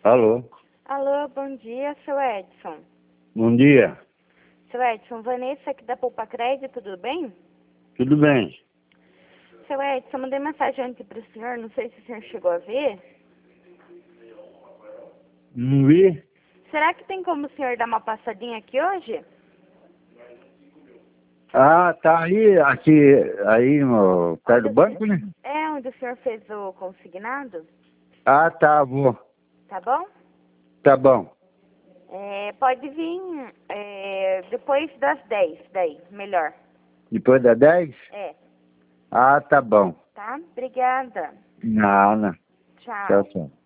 Alô? Alô, bom dia, seu Edson. Bom dia. Seu Edson, Vanessa aqui da Poupa Crédito, tudo bem? Tudo bem? Seu Edson, mandei mensagem antes para o senhor, não sei se o senhor chegou a ver. Não vi? Será que tem como o senhor dar uma passadinha aqui hoje? Ah, tá aí no perto do banco, né? É, onde o senhor fez o consignado, Ah, tá, vou. tá bom? Tá bom. Pode vir depois das 10, daí, melhor. Depois da 10? É, Ah, tá bom. tá? Obrigada. Não, não. Tchau, Tchau. tchau.